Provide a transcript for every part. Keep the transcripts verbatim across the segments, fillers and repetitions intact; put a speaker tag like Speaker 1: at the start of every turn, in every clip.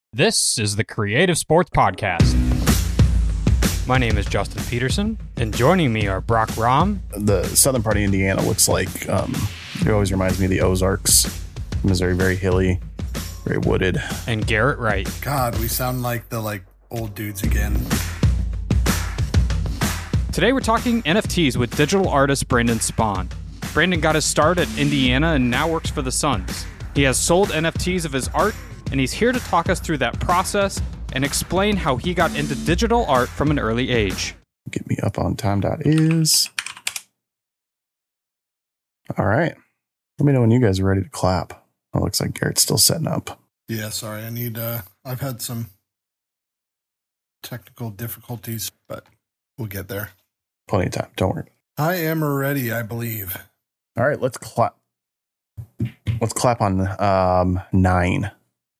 Speaker 1: This is the Creative Sports Podcast. My name is Justin Peterson, and joining me are Brock Rom.
Speaker 2: The southern part of Indiana looks like, um, it always reminds me of the Ozarks. Missouri, very hilly, very wooded.
Speaker 1: And Garrett Wright.
Speaker 3: God, we sound like the like old dudes again.
Speaker 1: Today we're talking N F Ts with digital artist Brandon Spahn. Brandon got his start at Indiana and now works for the Suns. He has sold N F Ts of his art, and he's here to talk us through that process and explain how he got into digital art from an early age.
Speaker 2: Get me up on time.is. All right. Let me know when you guys are ready to clap. It looks like Garrett's still setting up.
Speaker 3: Yeah, sorry. I need, uh, I've had some technical difficulties, but we'll get there.
Speaker 2: Plenty of time. Don't worry.
Speaker 3: I am ready, I believe.
Speaker 2: All right. Let's clap. Let's clap on um, nine.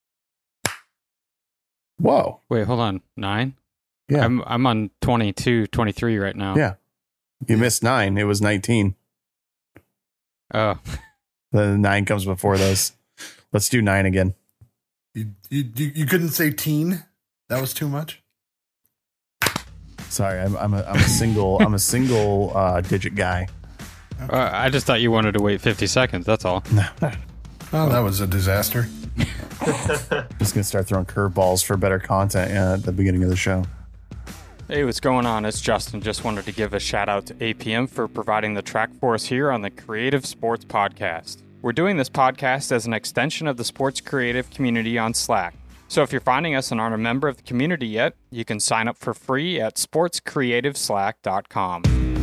Speaker 2: Whoa.
Speaker 1: Wait, hold on. Nine?
Speaker 2: Yeah.
Speaker 1: I'm I'm on twenty-two, twenty-three right now.
Speaker 2: Yeah. You missed nine. It was nineteen.
Speaker 1: Oh.
Speaker 2: The nine comes before those. Let's do nine again.
Speaker 3: You, you, you you couldn't say teen? That was too much?
Speaker 2: Sorry, I'm I'm a, I'm a single I'm a single uh, digit guy.
Speaker 1: Uh, I just thought you wanted to wait fifty seconds, that's all.
Speaker 3: Oh, that was a disaster.
Speaker 2: Just gonna start throwing curveballs for better content uh, at the beginning of the show.
Speaker 1: Hey, what's going on? It's Justin. Just wanted to give a shout out to A P M for providing the track for us here on the Creative Sports Podcast. We're doing this podcast as an extension of the sports creative community on Slack. So if you're finding us and aren't a member of the community yet, you can sign up for free at sports creative slack dot com.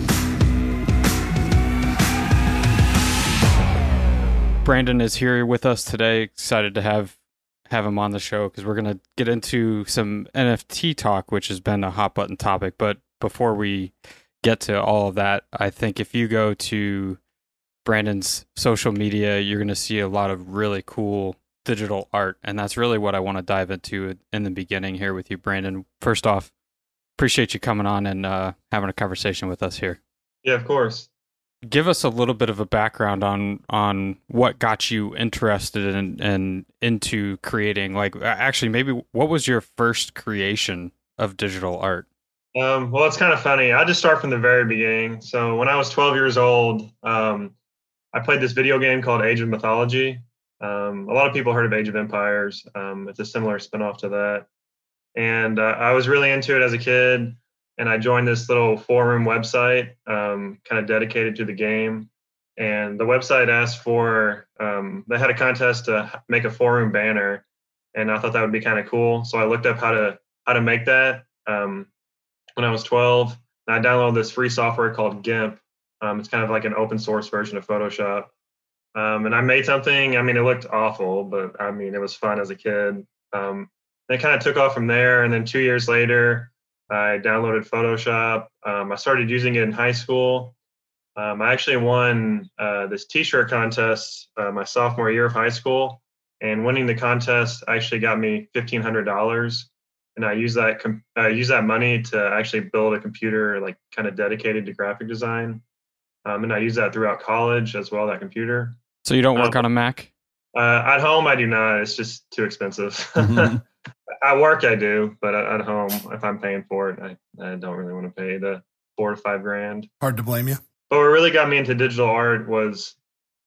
Speaker 1: Brandon is here with us today. Excited to have have him on the show because we're going to get into some N F T talk, which has been a hot button topic. But before we get to all of that, I think if you go to Brandon's social media, you're going to see a lot of really cool digital art. And that's really what I want to dive into in the beginning here with you, Brandon. First off, appreciate you coming on and uh, having a conversation with us here.
Speaker 4: Yeah, of course.
Speaker 1: Give us a little bit of a background on on what got you interested in and into creating. Like, actually, maybe what was your first creation of digital art?
Speaker 4: Um, well, it's kind of funny. I just start from the very beginning. So when I was twelve years old, um, I played this video game called Age of Mythology. Um, a lot of people heard of Age of Empires. Um, it's a similar spinoff to that. And uh, I was really into it as a kid. And I joined this little forum website, um, kind of dedicated to the game. And the website asked for, um, they had a contest to make a forum banner. And I thought that would be kind of cool. So I looked up how to how to make that um, when I was twelve. And I downloaded this free software called GIMP. Um, it's kind of like an open source version of Photoshop. Um, and I made something. I mean, it looked awful, but I mean, it was fun as a kid. Um, and it kind of took off from there. And then two years later, I downloaded Photoshop. Um, I started using it in high school. Um, I actually won uh, this T-shirt contest uh, my sophomore year of high school, and winning the contest actually got me fifteen hundred dollars. And I used that com- I used that money to actually build a computer like kind of dedicated to graphic design. Um, and I used that throughout college as well. That computer.
Speaker 1: So you don't work
Speaker 4: um,
Speaker 1: on a Mac?
Speaker 4: Uh, at home, I do not. It's just too expensive.
Speaker 2: Mm-hmm.
Speaker 4: At work, I do, but at home, if I'm paying for it, I, I don't really want to pay the four to five grand.
Speaker 3: Hard to blame you.
Speaker 4: But what really got me into digital art was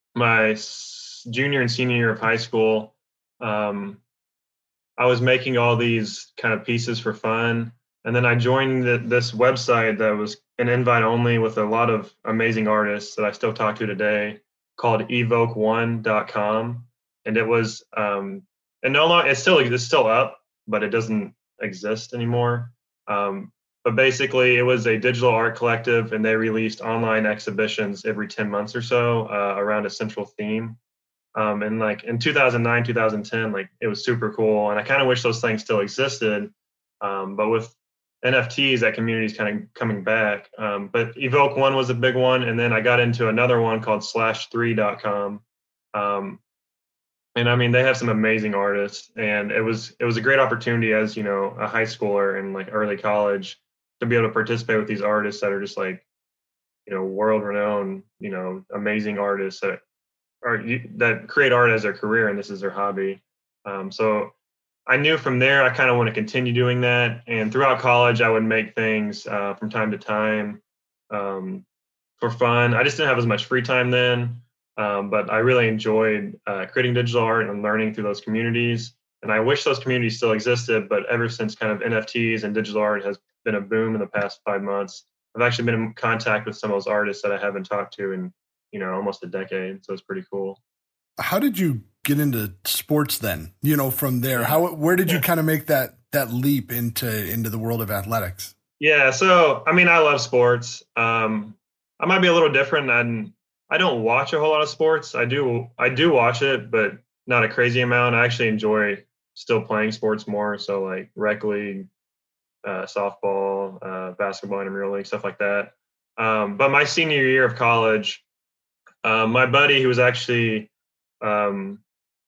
Speaker 4: my junior and senior year of high school. Um, I was making all these kind of pieces for fun. And then I joined the, this website that was an invite only with a lot of amazing artists that I still talk to today called evoke one dot com. And it was, um, and no longer, it's still, it's still up, but it doesn't exist anymore. Um, but basically, it was a digital art collective, and they released online exhibitions every ten months or so uh, around a central theme. Um, and like in two thousand nine, two thousand ten, like it was super cool. And I kind of wish those things still existed. Um, but with N F Ts, that community is kind of coming back. Um, but Evoke One was a big one. And then I got into another one called slash three dot com. Um, And I mean, they have some amazing artists, and it was it was a great opportunity as, you know, a high schooler in like early college to be able to participate with these artists that are just like, you know, world renowned, you know, amazing artists that are that create art as their career, and this is their hobby. Um, so I knew from there I kind of want to continue doing that. And throughout college, I would make things uh, from time to time um, for fun. I just didn't have as much free time then, um, but I really enjoyed uh, creating digital art and learning through those communities. And I wish those communities still existed, but ever since kind of N F Ts and digital art has been a boom in the past five months, I've actually been in contact with some of those artists that I haven't talked to in, you know, almost a decade. So it's pretty cool.
Speaker 3: How did you get into sports then? You know, from there, how, where did you kind of make that, that leap into, into the world of athletics?
Speaker 4: Yeah. So, I mean, I love sports. Um, I might be a little different. I I don't watch a whole lot of sports. I do, I do watch it, but not a crazy amount. I actually enjoy still playing sports more. So like rec league, uh, softball, uh, basketball, intramural league, stuff like that. Um, but my senior year of college, uh, my buddy, who was actually um,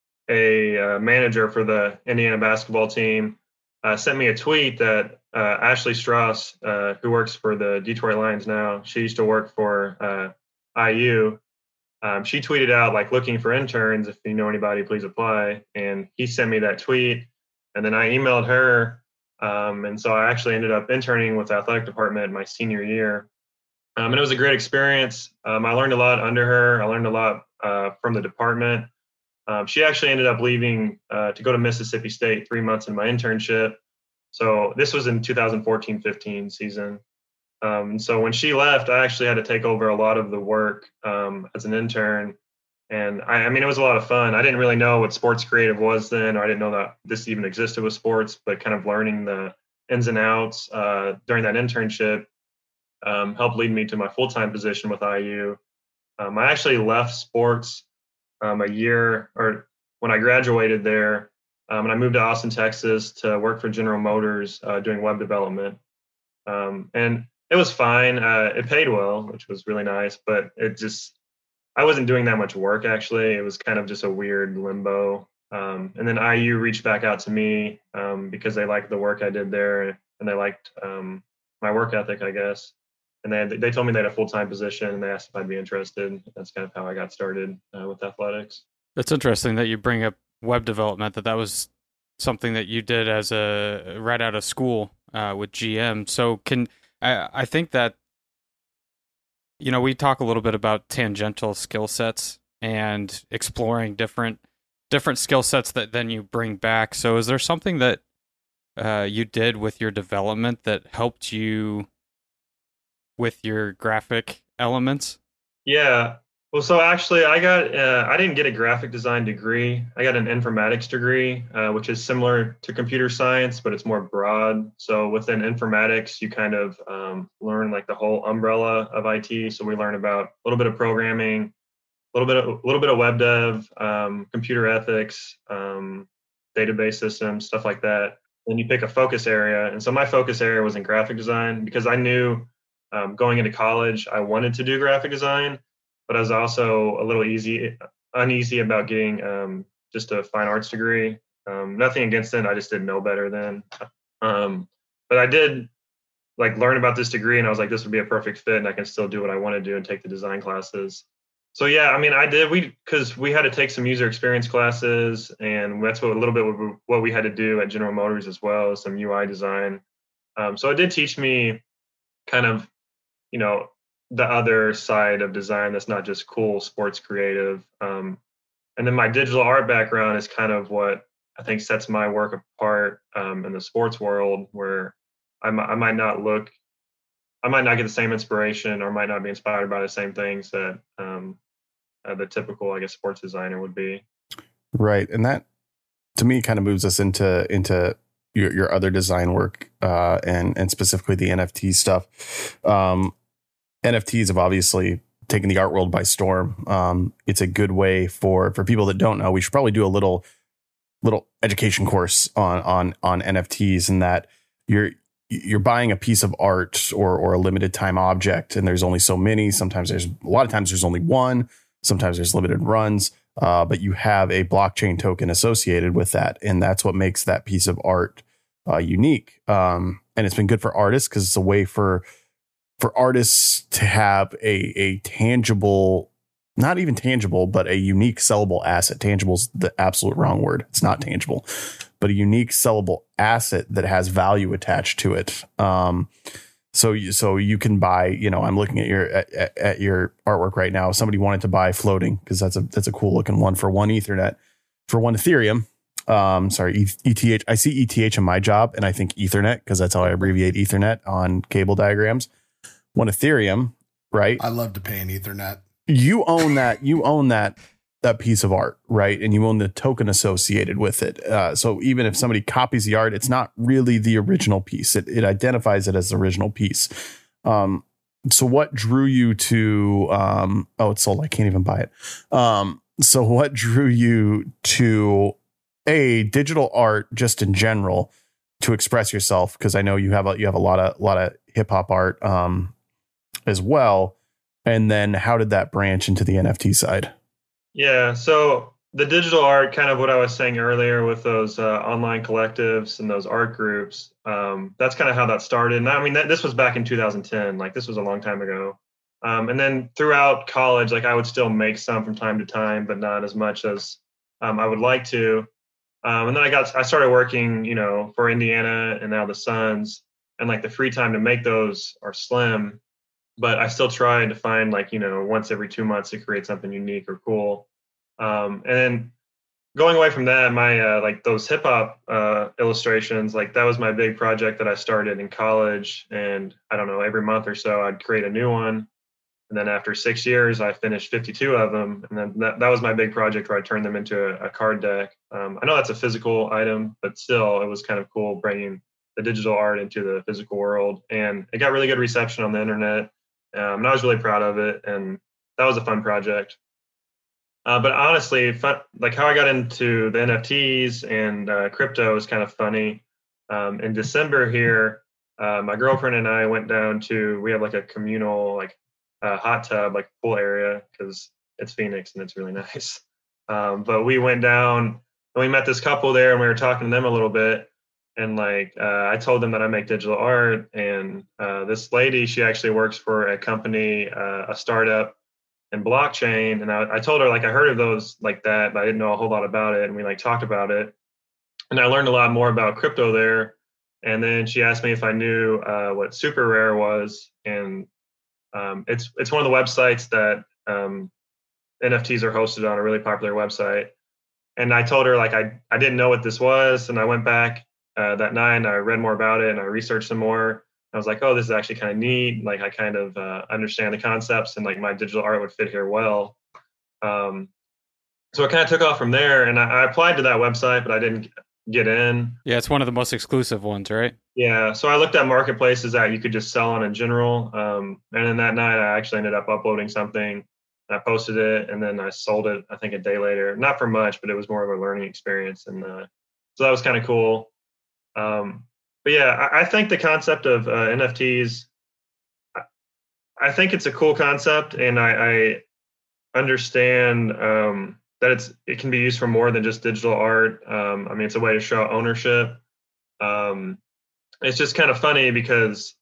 Speaker 4: a uh, manager for the Indiana basketball team, uh, sent me a tweet that uh, Ashley Strauss, uh, who works for the Detroit Lions now, she used to work for uh, I U. Um, she tweeted out like looking for interns. If you know anybody, please apply. And he sent me that tweet, and then I emailed her. Um, and so I actually ended up interning with the athletic department my senior year. Um, and it was a great experience. Um, I learned a lot under her. I learned a lot uh, from the department. Um, she actually ended up leaving uh, to go to Mississippi State three months in my internship. So this was in two thousand fourteen fifteen season. Um, so when she left, I actually had to take over a lot of the work um, as an intern. And I, I mean, it was a lot of fun. I didn't really know what sports creative was then, or I didn't know that this even existed with sports, but kind of learning the ins and outs uh, during that internship um, helped lead me to my full-time position with I U. Um, I actually left sports um, a year or when I graduated there, um, and I moved to Austin, Texas to work for General Motors uh, doing web development. Um, and it was fine. Uh, it paid well, which was really nice, but it just, I wasn't doing that much work, actually. It was kind of just a weird limbo. Um, and then I U reached back out to me um, because they liked the work I did there, and they liked um, my work ethic, I guess. And they, they told me they had a full-time position, and they asked if I'd be interested. That's kind of how I got started uh, with athletics.
Speaker 1: It's interesting that you bring up web development, that that was something that you did as a right out of school uh, with G M. So can I, I think that, you know, we talk a little bit about tangential skill sets and exploring different different skill sets that then you bring back. So is there something that uh, you did with your development that helped you with your graphic elements?
Speaker 4: Yeah. Well, so actually, I got uh, I didn't get a graphic design degree. I got an informatics degree, uh, which is similar to computer science, but it's more broad. So within informatics, you kind of um, learn like the whole umbrella of I T. So we learn about a little bit of programming, a little bit of a little bit of web dev, um, computer ethics, um, database systems, stuff like that. Then you pick a focus area, and so my focus area was in graphic design because I knew um, going into college I wanted to do graphic design. But I was also a little easy, uneasy about getting um, just a fine arts degree. Um, nothing against it. I just didn't know better then. Um, but I did like learn about this degree, and I was like, this would be a perfect fit, and I can still do what I want to do and take the design classes. So yeah, I mean, I did. We because we had to take some user experience classes, and that's what a little bit what we had to do at General Motors as well, some U I design. Um, so it did teach me kind of, you know, the other side of design that's not just cool sports creative. Um, and then my digital art background is kind of what I think sets my work apart um, in the sports world, where I, m- I might not look, I might not get the same inspiration or might not be inspired by the same things that um, uh, the typical, I guess, sports designer would be.
Speaker 2: Right. And that to me kind of moves us into, into your, your other design work uh, and, and specifically the N F T stuff. Um, N F Ts have obviously taken the art world by storm. Um, it's a good way for, for people that don't know, we should probably do a little, little education course on, on, on N F Ts, and that you're, you're buying a piece of art or, or a limited time object, and there's only so many. Sometimes there's a lot of times there's only one, sometimes there's limited runs, uh, but you have a blockchain token associated with that. And that's what makes that piece of art uh, unique. Um, and it's been good for artists because it's a way for, for artists to have a, a tangible, not even tangible, but a unique sellable asset. Tangible is the absolute wrong word. It's not tangible, but a unique sellable asset that has value attached to it. Um, so, you, so you can buy, you know, I'm looking at your, at, at your artwork right now. If somebody wanted to buy floating, cause that's a, that's a cool looking one for one Ethernet, for one Ethereum. Um, sorry, E T H. I see E T H in my job, and I think Ethernet, cause that's how I abbreviate Ethernet on cable diagrams. One Ethereum, right?
Speaker 3: I love to pay in Ethernet.
Speaker 2: You own that. You own that. that piece of art, right? And you own the token associated with it. Uh, so even if somebody copies the art, it's not really the original piece. It, it identifies it as the original piece. Um, so what drew you to, um, oh, it's sold. I can't even buy it. Um, so what drew you to a digital art just in general to express yourself? Cause I know you have a, you have a lot of, lot of hip hop art, um, as well. And then how did that branch into the N F T side?
Speaker 4: Yeah, so the digital art, kind of what I was saying earlier with those uh, online collectives and those art groups, um, that's kind of how that started. And I mean, that, this was back in two thousand ten, like this was a long time ago. Um, and then throughout college, like I would still make some from time to time, but not as much as um, I would like to. Um, and then I got, I started working, you know, for Indiana and now the Suns, and like the free time to make those are slim. But I still try to find like, you know, once every two months to create something unique or cool. Um, and then going away from that, my uh, like those hip hop uh, illustrations, like that was my big project that I started in college. And I don't know, every month or so I'd create a new one. And then after six years, I finished fifty-two of them. And then that, that was my big project where I turned them into a, a card deck. Um, I know that's a physical item, but still it was kind of cool bringing the digital art into the physical world. And it got really good reception on the internet. Um, and I was really proud of it, and that was a fun project. Uh, but honestly, fun, like how I got into the N F Ts and uh, crypto is kind of funny. Um, in December here, uh, my girlfriend and I went down to, we have like a communal like uh, hot tub, like pool area, because it's Phoenix and it's really nice. Um, but we went down and we met this couple there, and we were talking to them a little bit. And like, uh, I told them that I make digital art, and uh, this lady, she actually works for a company, uh, a startup in blockchain. And I, I told her like, I heard of those like that, but I didn't know a whole lot about it. And we like talked about it, and I learned a lot more about crypto there. And then she asked me if I knew uh, what Super Rare was. And um, it's, it's one of the websites that um, N F Ts are hosted on, a really popular website. And I told her like, I, I didn't know what this was. And I went back Uh, that night, and I read more about it, and I researched some more. I was like, oh, this is actually kind of neat. Like, I kind of uh, understand the concepts, and like my digital art would fit here well. Um, so it kind of took off from there, and I, I applied to that website, but I didn't get in.
Speaker 1: Yeah, it's one of the most exclusive ones, right?
Speaker 4: Yeah, so I looked at marketplaces that you could just sell on in general. Um, and then that night, I actually ended up uploading something. I posted it, and then I sold it, I think, a day later. Not for much, but it was more of a learning experience. And uh, so that was kind of cool. Um, but yeah, I, I think the concept of uh, N F Ts, I, I think it's a cool concept, and I, I understand um, that it's it can be used for more than just digital art. Um, I mean, it's a way to show ownership. Um, it's just kind of funny because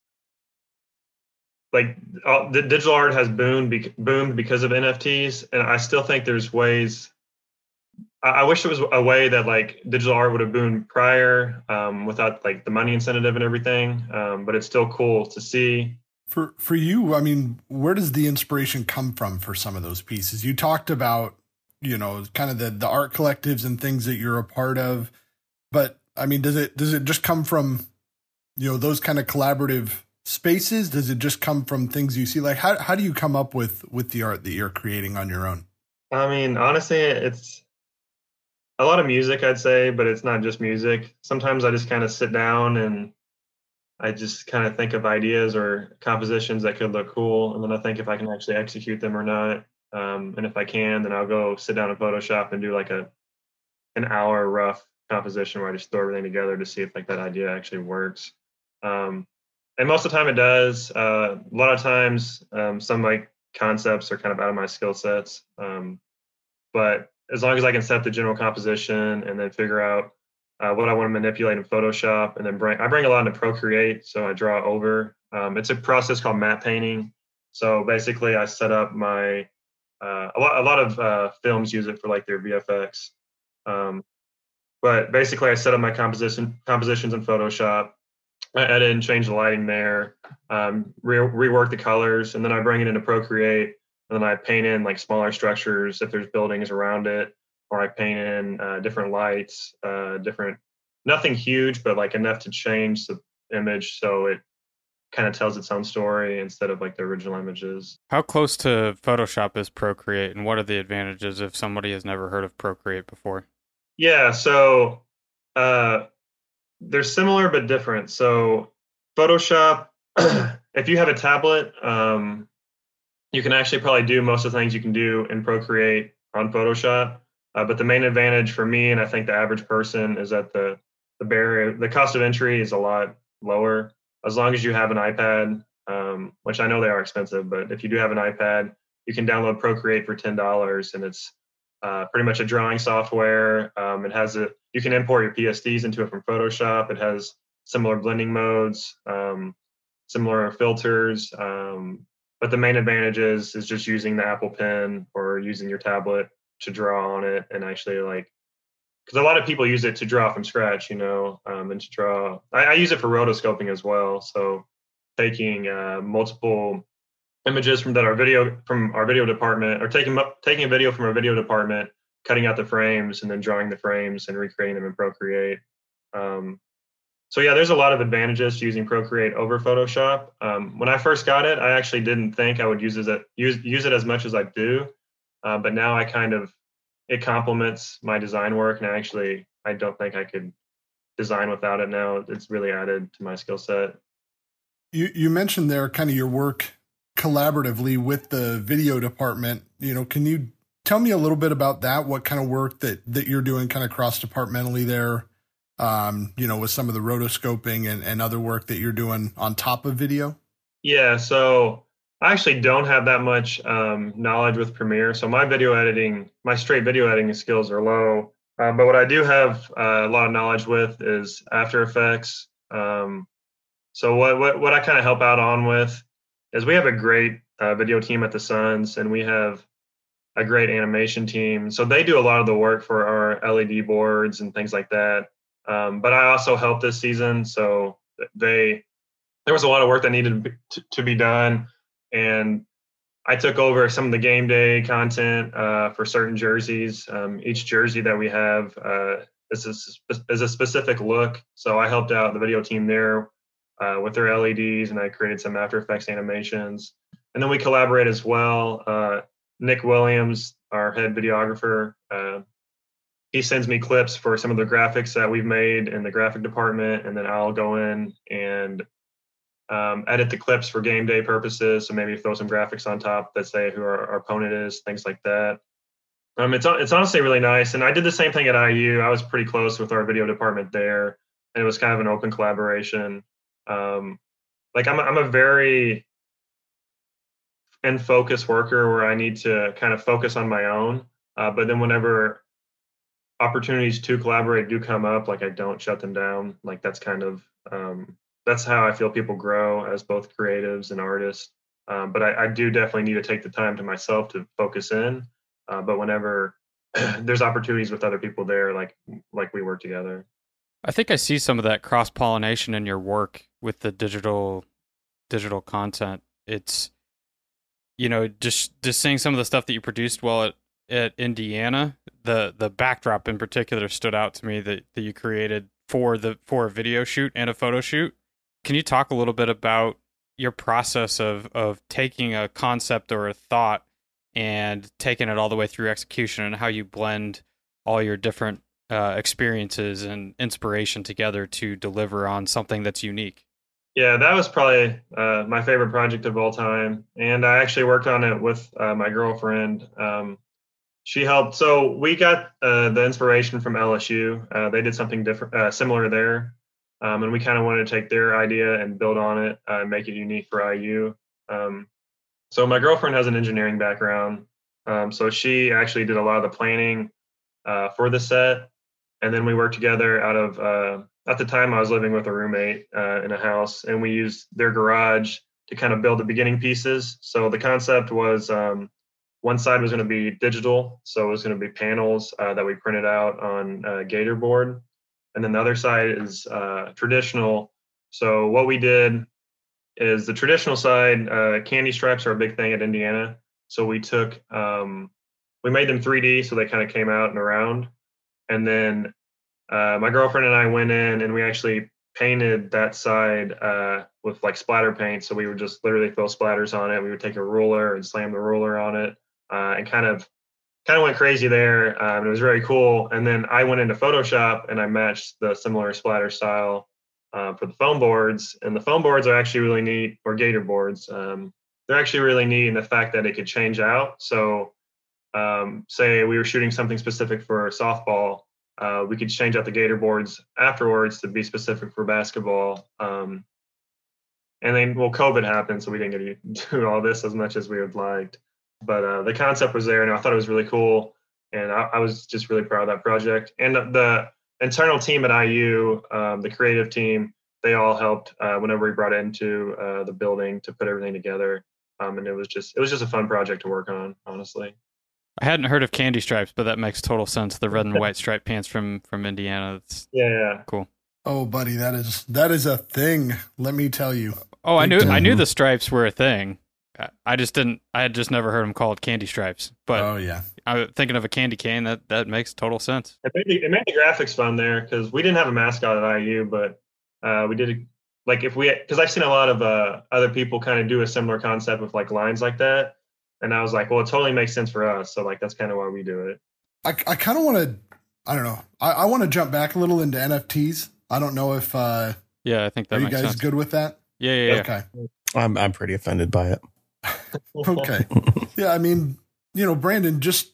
Speaker 4: like all, the digital art has boomed be, boomed because of N F Ts, and I still think there's ways. I wish there was a way that like digital art would have boomed prior um, without like the money incentive and everything. Um, but it's still cool to see.
Speaker 3: For for you, I mean, where does the inspiration come from for some of those pieces? You talked about, you know, kind of the, the art collectives and things that you're a part of. But I mean, does it does it just come from, you know, those kind of collaborative spaces? Does it just come from things you see? Like how how do you come up with with the art that you're creating on your own?
Speaker 4: I mean, honestly, it's a lot of music, I'd say, but it's not just music. Sometimes I just kind of sit down and I just kind of think of ideas or compositions that could look cool. And then I think if I can actually execute them or not. Um, and if I can, then I'll go sit down in Photoshop and do like a an hour rough composition where I just throw everything together to see if like that idea actually works. Um, and most of the time it does. Uh, a lot of times um, some like concepts are kind of out of my skill sets. Um, but as long as I can set up the general composition and then figure out uh, what I want to manipulate in Photoshop, and then bring, I bring a lot into Procreate, so I draw over. Um, it's a process called matte painting. So basically I set up my, uh, a lot, a lot of uh, films use it for like their V F X. Um, but basically I set up my composition compositions in Photoshop. I edit and change the lighting there, um, re- rework the colors, and then I bring it into Procreate, and then I paint in like smaller structures if there's buildings around it, or I paint in uh, different lights, uh, different, nothing huge, but like enough to change the image so it kind of tells its own story instead of like the original images.
Speaker 1: How close to Photoshop is Procreate, and what are the advantages if somebody has never heard of Procreate before?
Speaker 4: Yeah, so uh, they're similar but different. So Photoshop, if you have a tablet, um, you can actually probably do most of the things you can do in Procreate on Photoshop. Uh, but the main advantage for me, and I think the average person, is that the the barrier, the cost of entry is a lot lower. As long as you have an iPad, um, which I know they are expensive, but if you do have an iPad, you can download Procreate for ten dollars, and it's uh, pretty much a drawing software. Um, it has a you can import your P S Ds into it from Photoshop. It has similar blending modes, um, similar filters. Um, but the main advantage is, is just using the Apple Pen or using your tablet to draw on it and actually like, because a lot of people use it to draw from scratch, you know, um, and to draw. I, I use it for rotoscoping as well. So taking uh, multiple images from that our video from our video department, or taking taking a video from our video department, cutting out the frames, and then drawing the frames and recreating them in Procreate. Um, so yeah, there's a lot of advantages to using Procreate over Photoshop. Um, when I first got it, I actually didn't think I would use it use use it as much as I do, uh, but now I kind of it complements my design work, and I actually I don't think I could design without it now. It's really added to my skill set.
Speaker 3: You you mentioned there kind of your work collaboratively with the video department. You know, can you tell me a little bit about that? What kind of work that that you're doing kind of cross departmentally there? Um, you know, with some of the rotoscoping and, and other work that you're doing on top of video?
Speaker 4: Yeah, so I actually don't have that much um, knowledge with Premiere. So my video editing, my straight video editing skills are low. Uh, but what I do have uh, a lot of knowledge with is After Effects. Um, so what, what, what I kind of help out on with is we have a great uh, video team at the Suns, and we have a great animation team. So they do a lot of the work for our L E D boards and things like that. Um, but I also helped this season. So they, there was a lot of work that needed to be, to, to be done. And I took over some of the game day content uh, for certain jerseys. Um, each jersey that we have uh, is, a, is a specific look. So I helped out the video team there uh, with their L E Ds, and I created some After Effects animations. And then we collaborate as well. Uh, Nick Williams, our head videographer, uh, he sends me clips for some of the graphics that we've made in the graphic department, and then I'll go in and Um, edit the clips for game day purposes. So maybe throw some graphics on top that say who our, our opponent is, things like that. Um, it's it's honestly really nice. And I did the same thing at I U. I was pretty close with our video department there, and it was kind of an open collaboration. Um, like I'm I'm a very in focus worker where I need to kind of focus on my own. Uh, but then whenever opportunities to collaborate do come up, like I don't shut them down. Like that's kind of um, that's how I feel people grow as both creatives and artists. Um, but I, I do definitely need to take the time to myself to focus in. Uh, but whenever there's opportunities with other people there, like like we work together.
Speaker 1: I think I see some of that cross pollination in your work with the digital digital content. It's, you know, just just seeing some of the stuff that you produced while at, at Indiana. The the backdrop in particular stood out to me that, that you created for the for a video shoot and a photo shoot. Can you talk a little bit about your process of of taking a concept or a thought and taking it all the way through execution, and how you blend all your different uh, experiences and inspiration together to deliver on something that's unique?
Speaker 4: Yeah, that was probably uh, my favorite project of all time. And I actually worked on it with uh, my girlfriend. Um, she helped. So we got uh, the inspiration from L S U. Uh, they did something different, uh, similar there. Um, and we kind of wanted to take their idea and build on it uh, and make it unique for I U. Um, so my girlfriend has an engineering background. Um, so she actually did a lot of the planning uh, for the set. And then we worked together out of, uh, at the time I was living with a roommate uh, in a house, and we used their garage to kind of build the beginning pieces. So the concept was um, one side was going to be digital, so it was going to be panels uh, that we printed out on uh, Gator board, and then the other side is uh, traditional. So what we did is the traditional side. Uh, candy stripes are a big thing at Indiana, so we took um, we made them three D, so they kind of came out and around, and then uh, my girlfriend and I went in and we actually painted that side uh, with like splatter paint. So we would just literally throw splatters on it. We would take a ruler and slam the ruler on it, uh, and kind of kind of went crazy there. Um, it was very cool. And then I went into Photoshop and I matched the similar splatter style uh, for the foam boards. And the foam boards are actually really neat, or Gator boards. Um, they're actually really neat in the fact that it could change out. So um, say we were shooting something specific for softball, uh, we could change out the Gator boards afterwards to be specific for basketball. Um, and then, well, COVID happened, so we didn't get to do all this as much as we would liked. But uh, the concept was there, and I thought it was really cool. And I, I was just really proud of that project. And the, the internal team at I U, um, the creative team, they all helped uh, whenever we brought it into uh, the building to put everything together. Um, and it was just it was just a fun project to work on, honestly.
Speaker 1: I hadn't heard of candy stripes, but that makes total sense. The red and white striped pants from from Indiana. That's
Speaker 4: yeah, yeah,
Speaker 1: cool.
Speaker 3: Oh, buddy, that is that is a thing. Let me tell you.
Speaker 1: Oh, I knew
Speaker 3: time.
Speaker 1: I knew the stripes were a thing. I just didn't. I had just never heard them called candy stripes. But
Speaker 3: oh yeah,
Speaker 1: I was thinking of a candy cane. That that makes total sense.
Speaker 4: It made the, it made the graphics fun there because we didn't have a mascot at I U, but uh, we did like if we because I've seen a lot of uh, other people kind of do a similar concept with like lines like that, and I was like, well, it totally makes sense for us. So like that's kind of why we do it.
Speaker 3: I I kind of want to. I don't know. I, I want to jump back a little into N F Ts. I don't know if. Uh,
Speaker 1: Yeah, I think that
Speaker 3: are you
Speaker 1: makes
Speaker 3: guys
Speaker 1: sense.
Speaker 3: good with that?
Speaker 1: Yeah, yeah, yeah.
Speaker 3: Okay.
Speaker 2: I'm I'm pretty offended by it.
Speaker 3: Okay. Yeah, I mean, you know, Brandon, just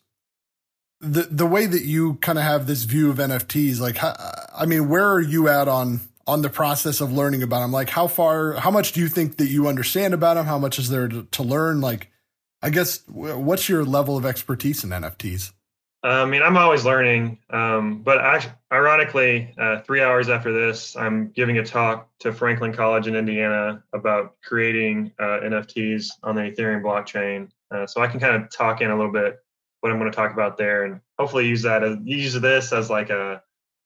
Speaker 3: the the way that you kind of have this view of N F Ts, like, how, I mean, where are you at on on the process of learning about them? Like, how far, how much do you think that you understand about them? How much is there to, to learn? Like, I guess, what's your level of expertise in N F Ts?
Speaker 4: I mean, I'm always learning, um, but I, ironically, uh, three hours after this, I'm giving a talk to Franklin College in Indiana about creating uh, N F Ts on the Ethereum blockchain. Uh, so I can kind of talk in a little bit what I'm going to talk about there, and hopefully use that as use this as like a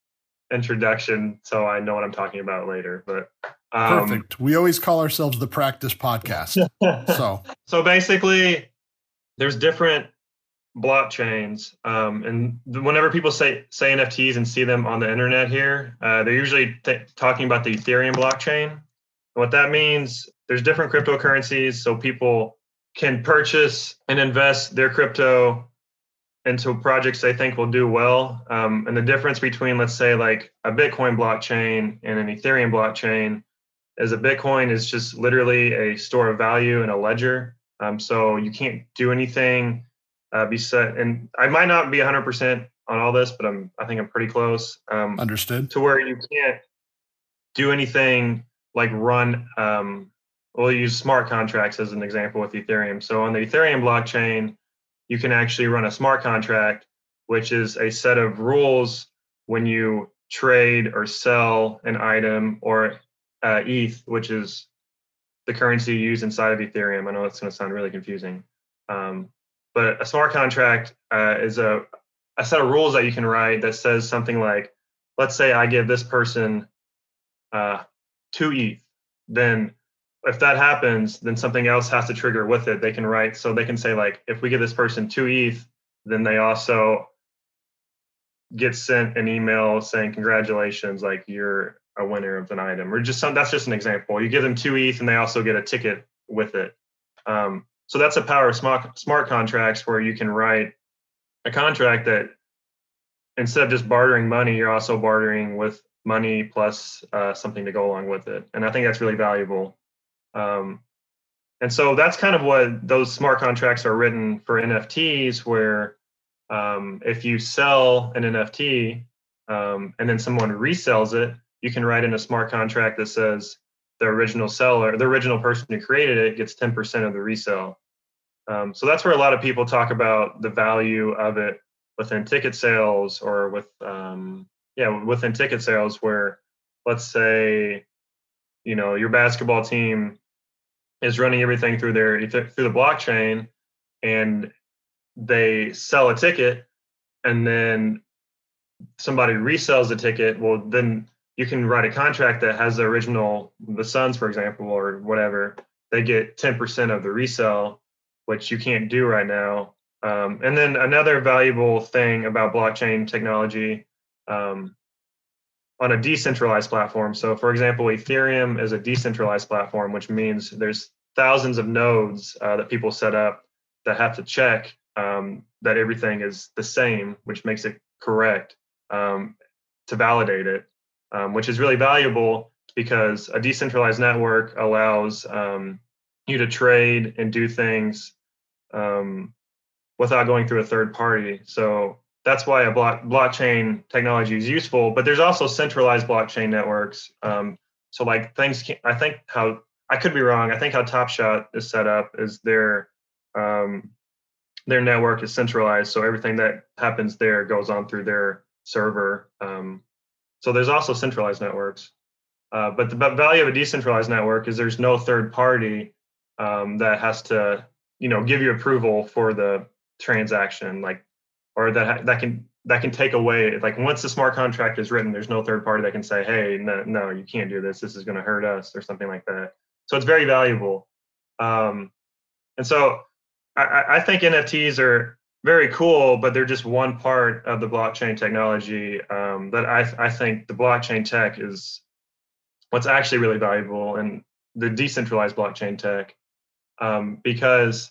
Speaker 4: introduction, so I know what I'm talking about later. But um,
Speaker 3: perfect. We always call ourselves the Practice Podcast. so,
Speaker 4: so basically, there's different blockchains, um, and whenever people say say N F Ts and see them on the internet here, uh, they're usually th- talking about the Ethereum blockchain. And what that means, there's different cryptocurrencies, so people can purchase and invest their crypto into projects they think will do well. Um, and the difference between, let's say, like a Bitcoin blockchain and an Ethereum blockchain is a Bitcoin is just literally a store of value and a ledger. Um, so you can't do anything. Uh, be set, and I might not be one hundred percent on all this, but I'm I think I'm pretty close. Um,
Speaker 3: understood.
Speaker 4: To where you can't do anything like run. Um, we'll use smart contracts as an example with Ethereum. So on the Ethereum blockchain, you can actually run a smart contract, which is a set of rules when you trade or sell an item, or uh, E T H, which is the currency you use inside of Ethereum. I know that's going to sound really confusing. Um, But a smart contract uh, is a, a set of rules that you can write that says something like, let's say I give this person uh, two E T H. Then if that happens, then something else has to trigger with it. They can write, so they can say like, if we give this person two E T H, then they also get sent an email saying, congratulations, like you're a winner of an item. Or just some, that's just an example. You give them two E T H and they also get a ticket with it. Um, So that's the power of smart, smart contracts, where you can write a contract that instead of just bartering money, you're also bartering with money plus uh, something to go along with it. And I think that's really valuable. Um, and so that's kind of what those smart contracts are written for N F Ts, where um, if you sell an N F T um, and then someone resells it, you can write in a smart contract that says, the original seller, the original person who created it, gets ten percent of the resale. Um, so that's where a lot of people talk about the value of it within ticket sales, or with, um, yeah, within ticket sales, where let's say, you know, your basketball team is running everything through their, through the blockchain, and they sell a ticket and then somebody resells the ticket, well, then you can write a contract that has the original, the Suns, for example, or whatever. They get ten percent of the resell, which you can't do right now. Um, and then another valuable thing about blockchain technology um, on a decentralized platform. So, for example, Ethereum is a decentralized platform, which means there's thousands of nodes uh, that people set up that have to check um, that everything is the same, which makes it correct um, to validate it, um, which is really valuable because a decentralized network allows um, you to trade and do things um, without going through a third party. So that's why a block, blockchain technology is useful, but there's also centralized blockchain networks. Um, so like things, can, I think how, I could be wrong, I think how Top Shot is set up is their, um, their network is centralized. So everything that happens there goes on through their server. Um, so there's also centralized networks. Uh, but the value of a decentralized network is there's no third party um, that has to, you know, give you approval for the transaction, like, or that that can that can take away, like once the smart contract is written, there's no third party that can say, hey, no, no, you can't do this. This is going to hurt us or something like that. So it's very valuable. Um, and so I, I think N F Ts are very cool, but they're just one part of the blockchain technology um, that I, I think the blockchain tech is what's actually really valuable, and the decentralized blockchain tech, um, because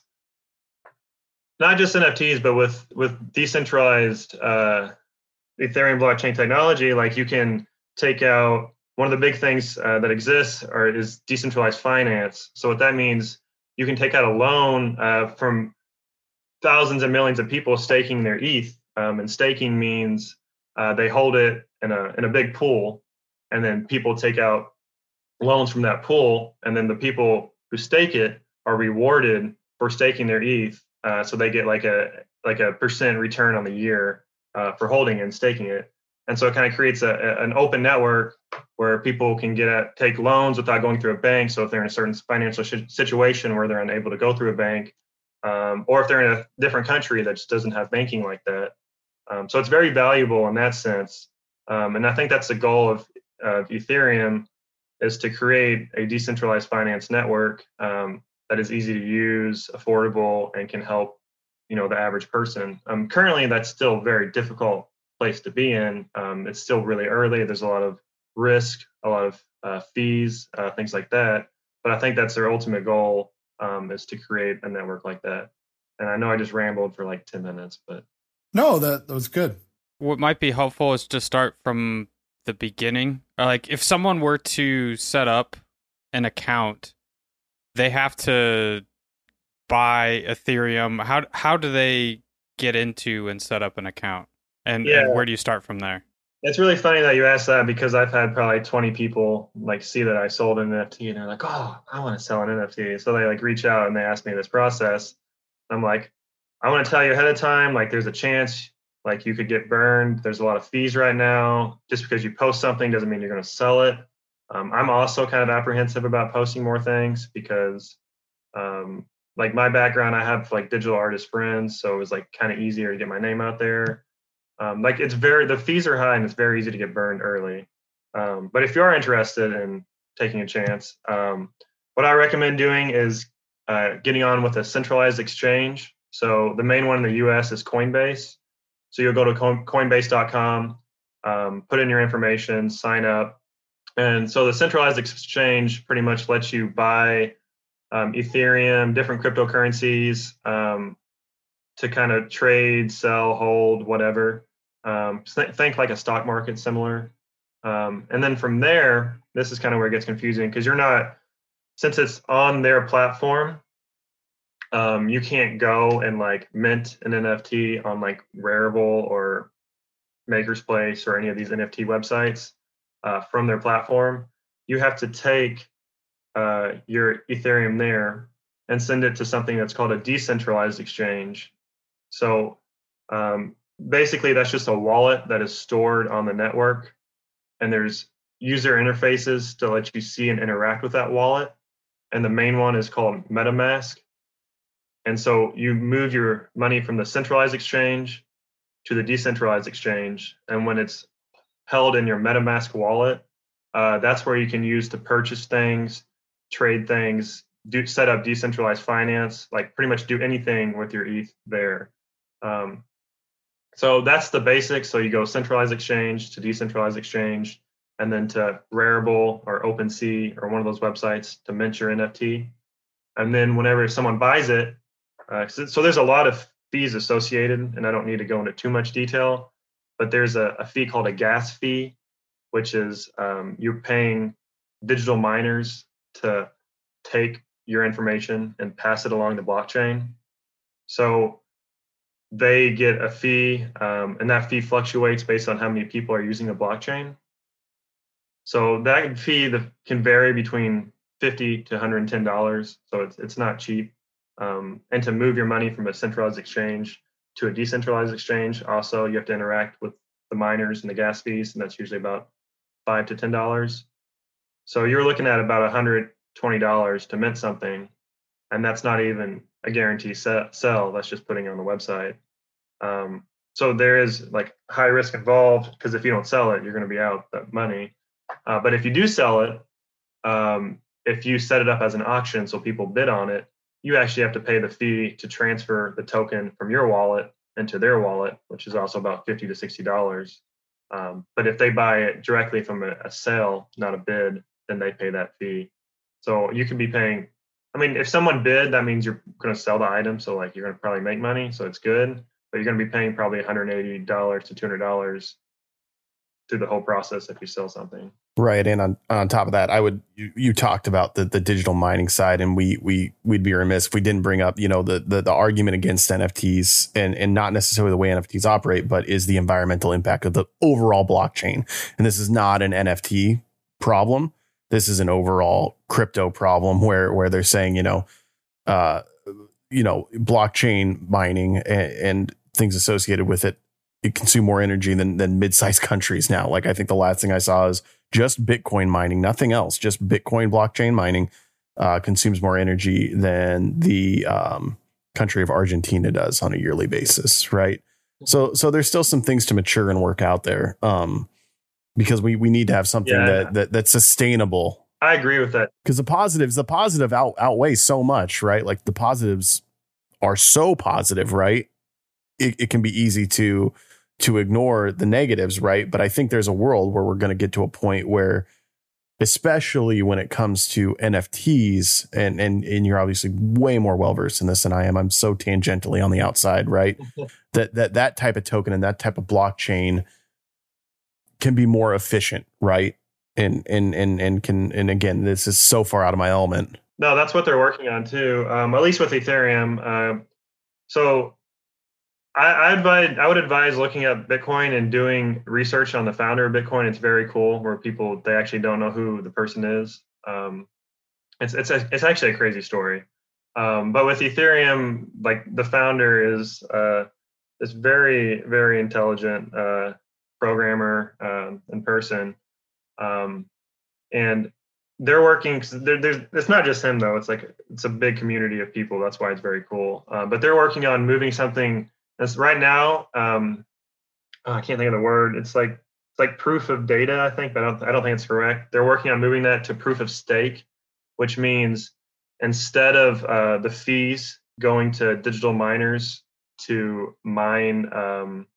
Speaker 4: not just N F Ts, but with with decentralized uh, Ethereum blockchain technology, like you can take out one of the big things uh, that exists or is decentralized finance. So what that means, you can take out a loan uh, from thousands and millions of people staking their E T H, um, and staking means uh, they hold it in a in a big pool, and then people take out loans from that pool, and then the people who stake it are rewarded for staking their E T H. Uh, so they get like a like a percent return on the year uh, for holding and staking it, and so it kind of creates a, a, an open network where people can get at, take loans without going through a bank. So if they're in a certain financial sh- situation where they're unable to go through a bank, um, or if they're in a different country that just doesn't have banking like that, um, so it's very valuable in that sense. Um, and I think that's the goal of, of Ethereum, is to create a decentralized finance network um, that is easy to use, affordable, and can help, you know, the average person. Um, currently, that's still a very difficult place to be in. Um, it's still really early. There's a lot of risk, a lot of uh, fees, uh, things like that. But I think that's their ultimate goal, um, is to create a network like that. And I know I just rambled for like ten minutes, but
Speaker 3: no, that, that was good.
Speaker 1: What might be helpful is to start from the beginning. Like if someone were to set up an account, they have to buy Ethereum. How how do they get into and set up an account? And,
Speaker 4: yeah.
Speaker 1: and where do you start from there?
Speaker 4: It's really funny that you asked that, because I've had probably twenty people like see that I sold an N F T and they're like, oh, I want to sell an N F T. So they like reach out and they ask me this process. I'm like, I want to tell you ahead of time, like there's a chance like you could get burned. There's a lot of fees right now. Just because you post something doesn't mean you're going to sell it. Um, I'm also kind of apprehensive about posting more things because um, like my background, I have like digital artist friends. So it was like kind of easier to get my name out there. Um, like it's very, the fees are high and it's very easy to get burned early. Um, but if you are interested in taking a chance, um, what I recommend doing is uh, getting on with a centralized exchange. So the main one in the U S is Coinbase. So you'll go to coinbase dot com, um, put in your information, sign up. And so the centralized exchange pretty much lets you buy um, Ethereum, different cryptocurrencies, um, to kind of trade, sell, hold, whatever. Um, th- think like a stock market similar. Um, and then from there, this is kind of where it gets confusing, because you're not, since it's on their platform, um, you can't go and like mint an N F T on like Rarible or Maker's Place or any of these N F T websites uh, from their platform. You have to take uh, your Ethereum there and send it to something that's called a decentralized exchange. So um, basically, that's just a wallet that is stored on the network, and there's user interfaces to let you see and interact with that wallet. And the main one is called MetaMask. And so you move your money from the centralized exchange to the decentralized exchange. And when it's held in your MetaMask wallet, uh, that's where you can use to purchase things, trade things, do set up decentralized finance, like pretty much do anything with your E T H there. Um, so that's the basics. So you go centralized exchange to decentralized exchange, and then to Rarible or OpenSea or one of those websites to mint your N F T. And then whenever someone buys it, uh, so, so there's a lot of fees associated, and I don't need to go into too much detail, but there's a, a fee called a gas fee, which is um, you're paying digital miners to take your information and pass it along the blockchain. So they get a fee, um, and that fee fluctuates based on how many people are using the blockchain. So that fee the, can vary between fifty to one hundred ten dollars. So it's it's not cheap. Um, and to move your money from a centralized exchange to a decentralized exchange, also you have to interact with the miners and the gas fees, and that's usually about five to ten dollars. So you're looking at about one hundred twenty dollars to mint something, and that's not even a guarantee sell. That's just putting it on the website. Um, so there is like high risk involved, because if you don't sell it, you're going to be out that money. Uh, but if you do sell it, um, if you set it up as an auction so people bid on it, you actually have to pay the fee to transfer the token from your wallet into their wallet, which is also about fifty to sixty dollars. Um, but if they buy it directly from a, a sale, not a bid, then they pay that fee. So you could be paying, I mean, if someone bid, that means you're going to sell the item. So like you're going to probably make money. So it's good, but you're going to be paying probably one hundred eighty dollars to two hundred dollars through the whole process if you sell something.
Speaker 2: Right. And on, on top of that, I would, you, you talked about the, the digital mining side, and we, we, we'd be remiss if we didn't bring up, you know, the, the, the argument against N F Ts, and, and not necessarily the way N F Ts operate, but is the environmental impact of the overall blockchain. And this is not an N F T problem. This is an overall crypto problem where, where they're saying, you know, uh, you know, blockchain mining and, and things associated with it, it consume more energy than, than mid-sized countries now. Like I think the last thing I saw is just Bitcoin mining, nothing else, just Bitcoin blockchain mining uh, consumes more energy than the um, country of Argentina does on a yearly basis. Right. So, so there's still some things to mature and work out there um, because we, we need to have something yeah. that, that that's sustainable.
Speaker 4: I agree with that.
Speaker 2: Because the positives, the positive out, outweigh so much, right? Like the positives are so positive, right? It, it can be easy to to ignore the negatives, right? But I think there's a world where we're going to get to a point where, especially when it comes to N F Ts, and and and you're obviously way more well versed in this than I am. I'm so tangentially on the outside, right? that that that type of token and that type of blockchain can be more efficient, right? And and and and can and again, this is so far out of my element.
Speaker 4: No, that's what they're working on too. Um, at least with Ethereum. Uh, so. I, I advise. I would advise looking at Bitcoin and doing research on the founder of Bitcoin. It's very cool, where people they actually don't know who the person is. Um, it's it's a, it's actually a crazy story. Um, but with Ethereum, like the founder is uh, this very very intelligent uh, programmer um, in person, um, and they're working. There, there's it's not just him though. It's like it's a big community of people. That's why it's very cool. Uh, but they're working on moving something. That's right now. Um, oh, I can't think of the word. It's like it's like proof of data, I think, but I don't, I don't think it's correct. They're working on moving that to proof of stake, which means instead of uh, the fees going to digital miners to mine um,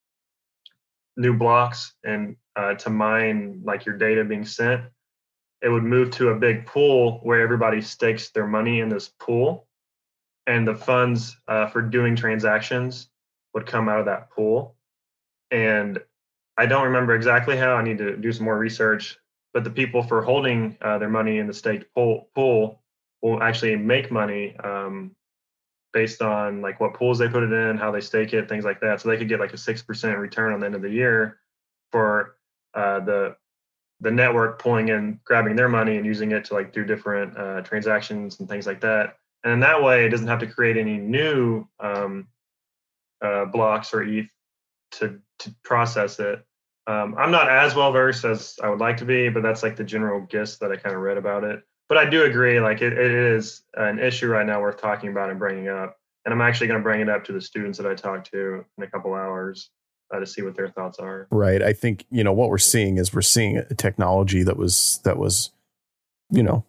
Speaker 4: new blocks and uh, to mine like your data being sent, it would move to a big pool where everybody stakes their money in this pool, and the funds uh, for doing transactions would come out of that pool. And I don't remember exactly how. I need to do some more research, but the people for holding uh, their money in the staked pool, pool will actually make money um, based on like what pools they put it in, how they stake it, things like that. So they could get like a six percent return on the end of the year for uh, the the network pulling in, grabbing their money and using it to like do different uh, transactions and things like that. And in that way, it doesn't have to create any new um, Uh, blocks or E T H to to process it. Um, I'm not as well versed as I would like to be, but that's like the general gist that I kind of read about it. But I do agree, like it, it is an issue right now worth talking about and bringing up. and I'm actually going to bring it up to the students that I talk to in a couple hours uh, to see what their thoughts are.
Speaker 2: Right. I think, you know, what we're seeing is we're seeing a technology that was, that was, you know,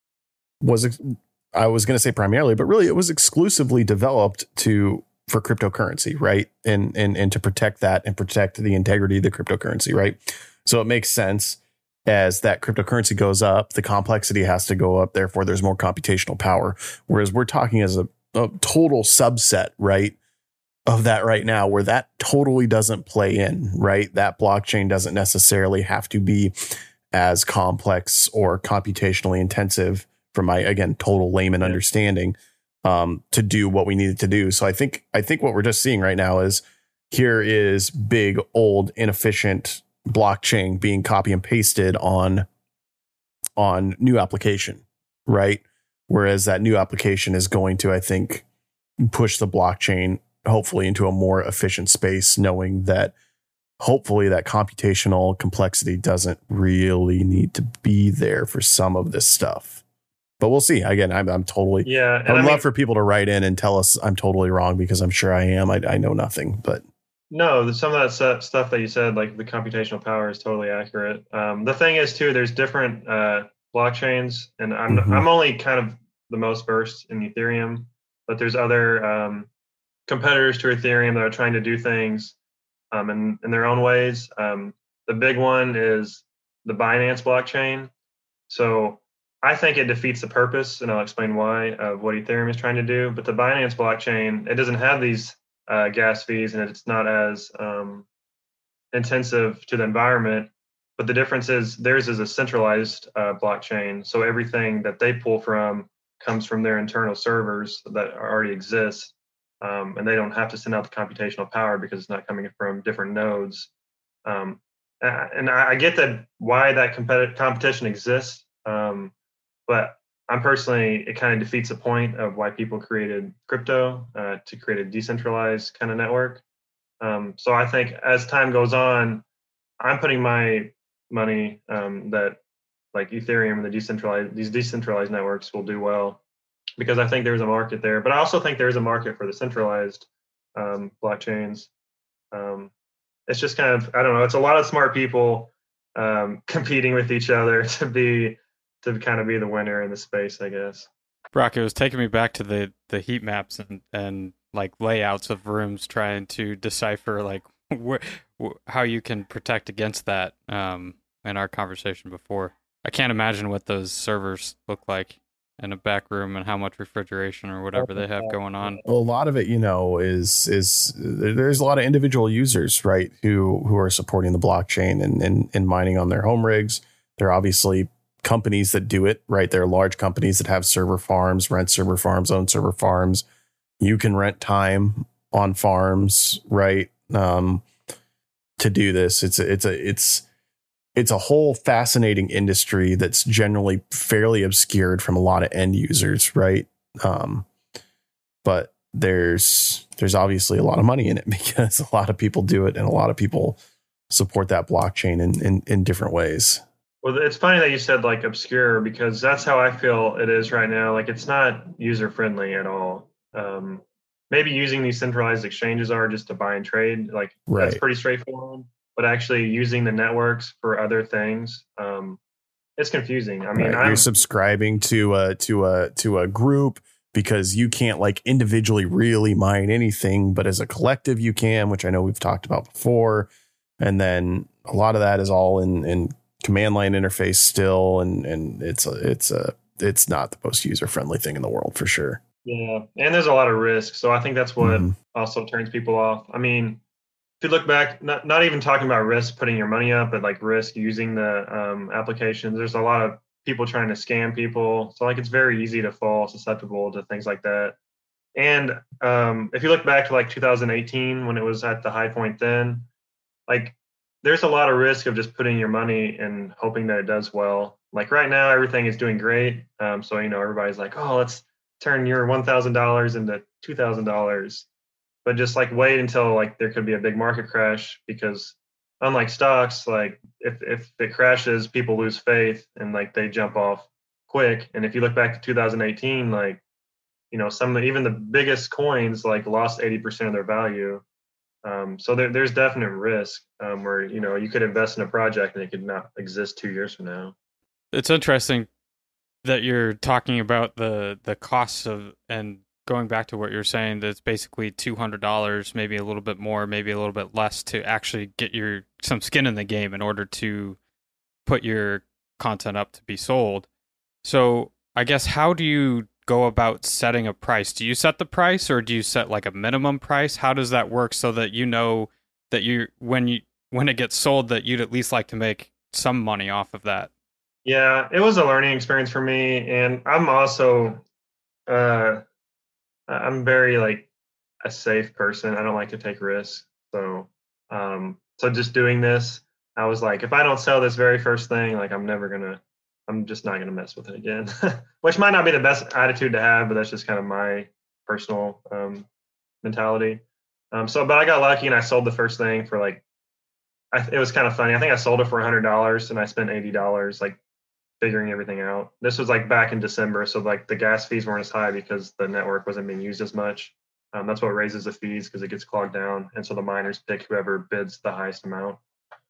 Speaker 2: was, I was going to say primarily, but really it was exclusively developed to, for cryptocurrency, right? And, and, and to protect that and protect the integrity of the cryptocurrency, right? So it makes sense as that cryptocurrency goes up, the complexity has to go up. Therefore, there's more computational power. Whereas we're talking as a, a total subset, right, of that right now, where that totally doesn't play in, right? That blockchain doesn't necessarily have to be as complex or computationally intensive from my, again, total layman
Speaker 4: Yeah.
Speaker 2: understanding um, to do what we needed to do. So I think, I think what we're just seeing right now is here is big, old, inefficient blockchain being copy and pasted on, on new application, right? Whereas that new application is going to, I think, push the blockchain hopefully into a more efficient space, knowing that hopefully that computational complexity doesn't really need to be there for some of this stuff. But we'll see. Again, I'm, I'm totally,
Speaker 4: Yeah.
Speaker 2: I
Speaker 4: And
Speaker 2: would
Speaker 4: I
Speaker 2: love
Speaker 4: mean,
Speaker 2: for people to write in and tell us I'm totally wrong, because I'm sure I am. I, I know nothing, but
Speaker 4: no, the- some of that stu- stuff that you said, like the computational power, is totally accurate. Um, the thing is, too, there's different uh, blockchains, and I'm
Speaker 2: Mhm.
Speaker 4: I'm only kind of the most versed in Ethereum, but there's other um, competitors to Ethereum that are trying to do things um, in in their own ways. Um, the big one is the Binance blockchain. So I think it defeats the purpose, and I'll explain why, of what Ethereum is trying to do. But the Binance blockchain, it doesn't have these uh, gas fees, and it's not as um, intensive to the environment. But the difference is theirs is a centralized uh, blockchain, so everything that they pull from comes from their internal servers that already exist, um, and they don't have to send out the computational power because it's not coming from different nodes. Um, a- and I I get that why that competitive competition exists, um, but I'm personally, it kind of defeats the point of why people created crypto uh, to create a decentralized kind of network. Um, so I think as time goes on, I'm putting my money um, that like Ethereum and the decentralized these decentralized networks will do well, because I think there's a market there. But I also think there's a market for the centralized um, blockchains. Um, it's just kind of, I don't know. It's a lot of smart people um, competing with each other to be to kind of be the winner in the space, I guess.
Speaker 1: Brock, it was taking me back to the the heat maps and and like layouts of rooms, trying to decipher like wh- wh- how you can protect against that. Um, in our conversation before, I can't imagine what those servers look like in a back room and how much refrigeration or whatever they have going on.
Speaker 2: well, a lot of it, you know, is is there's a lot of individual users, right, who who are supporting the blockchain and and, and mining on their home rigs. There are obviously companies that do it, right? There are large companies that have server farms, rent server farms, own server farms. You can rent time on farms, right? Um, to do this, it's a, it's a it's it's a whole fascinating industry that's generally fairly obscured from a lot of end users, right? Um, but there's there's obviously a lot of money in it because a lot of people do it and a lot of people support that blockchain in in, in different ways.
Speaker 4: Well, it's funny that you said like obscure, because that's how I feel it is right now. Like it's not user friendly at all. Um, maybe using these centralized exchanges are just to buy and trade. Like that's
Speaker 2: Right.
Speaker 4: pretty straightforward. But actually using the networks for other things, um, it's confusing. I mean,
Speaker 2: Right.
Speaker 4: I'm
Speaker 2: You're subscribing to a to a to a group because you can't like individually really mine anything, but as a collective you can, which I know we've talked about before. And then a lot of that is all in in command line interface still, and and it's a it's a it's not the most user friendly thing in the world for sure.
Speaker 4: yeah, and there's a lot of risk. So I think that's what
Speaker 2: Mhm.
Speaker 4: also turns people off. I mean, if you look back, not not even talking about risk putting your money up, but like risk using the um, applications. There's a lot of people trying to scam people, so like it's very easy to fall susceptible to things like that. And um, if you look back to like two thousand eighteen when it was at the high point, then like there's a lot of risk of just putting your money and hoping that it does well. Like right now, everything is doing great. Um, so you know everybody's like, oh, let's turn your one thousand dollars into two thousand dollars, but just like wait until like there could be a big market crash, because unlike stocks, like if if it crashes, people lose faith and like they jump off quick. And if you look back to two thousand eighteen, like you know, some of the, even the biggest coins like lost eighty percent of their value. Um, so there, there's definite risk um, where, you know, you could invest in a project and it could not exist two years from now.
Speaker 1: It's interesting that you're talking about the the costs of, and going back to what you're saying, that it's basically two hundred dollars, maybe a little bit more, maybe a little bit less, to actually get your some skin in the game in order to put your content up to be sold. So I guess, how do you go about setting a price? Do you set the price, or do you set like a minimum price? How does that work so that you know that you when you when it gets sold, that you'd at least like to make some money off of that?
Speaker 4: Yeah, it was a learning experience for me, and I'm also uh, I'm very like a safe person. I don't like to take risks, so um, so just doing this, I was like, if I don't sell this very first thing, like I'm never gonna, I'm just not gonna mess with it again. Which might not be the best attitude to have, but that's just kind of my personal um, mentality. Um, so, but I got lucky and I sold the first thing for like, I, it was kind of funny. I think I sold it for a hundred dollars and I spent eighty dollars like figuring everything out. This was like back in December, so like the gas fees weren't as high because the network wasn't being used as much. Um, that's what raises the fees because it gets clogged down, and so the miners pick whoever bids the highest amount.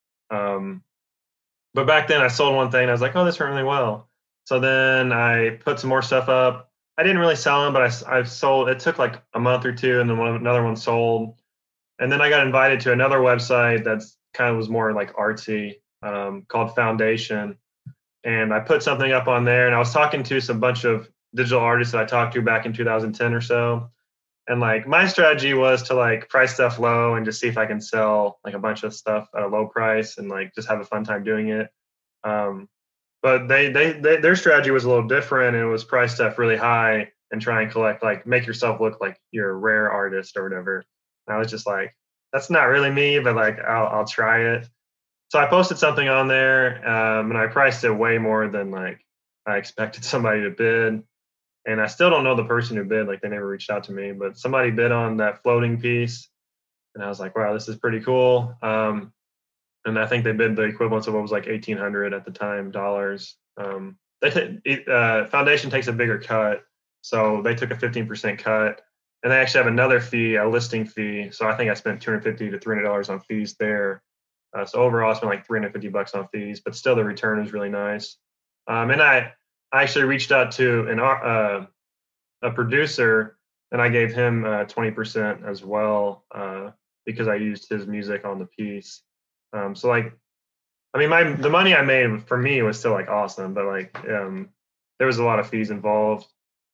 Speaker 4: Um, but back then, I sold one thing, and I was like, "Oh, this went really well." So then I put some more stuff up. I didn't really sell them, but I I sold. It took like a month or two, and then one, another one sold. And then I got invited to another website that's kind of was more like artsy, um, called Foundation. And I put something up on there, and I was talking to some bunch of digital artists that I talked to back in two thousand ten or so. And like my strategy was to like price stuff low and just see if I can sell like a bunch of stuff at a low price and like just have a fun time doing it. Um, but they, they, they, their strategy was a little different, and it was price stuff really high and try and collect, like make yourself look like you're a rare artist or whatever. And I was just like, that's not really me, but like I'll, I'll try it. So I posted something on there, um, and I priced it way more than like I expected somebody to bid. And I still don't know the person who bid, like they never reached out to me, but somebody bid on that floating piece. And I was like, wow, this is pretty cool. Um, and I think they bid the equivalent of what was like eighteen hundred at the time dollars. Um, they t- uh, Foundation takes a bigger cut, so they took a fifteen percent cut, and they actually have another fee, a listing fee. So I think I spent two hundred fifty to three hundred dollars on fees there. Uh, so overall, I spent like three hundred fifty bucks on fees, but still the return is really nice. Um, and I, I actually reached out to an uh, a producer, and I gave him uh, twenty percent as well uh, because I used his music on the piece. Um, so like, I mean, my the money I made for me was still like awesome, but like um, there was a lot of fees involved.